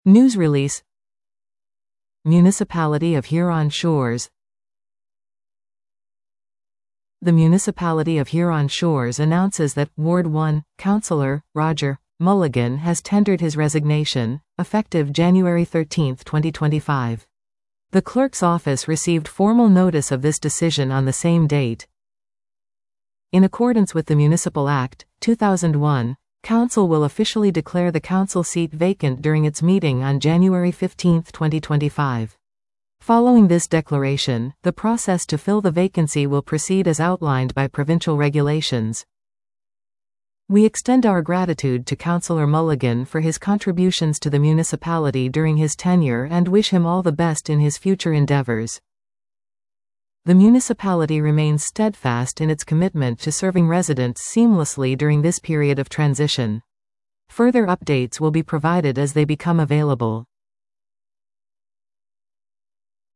News release. Municipality of Huron Shores. The Municipality of Huron Shores announces that Ward 1 Councillor Roger Mulligan has tendered his resignation, effective January 13, 2025. The clerk's office received formal notice of this decision on the same date. In accordance with the Municipal Act, 2001, Council will officially declare the council seat vacant during its meeting on January 15, 2025. Following this declaration, the process to fill the vacancy will proceed as outlined by provincial regulations. We extend our gratitude to Councillor Mulligan for his contributions to the municipality during his tenure and wish him all the best in his future endeavours. The municipality remains steadfast in its commitment to serving residents seamlessly during this period of transition. Further updates will be provided as they become available.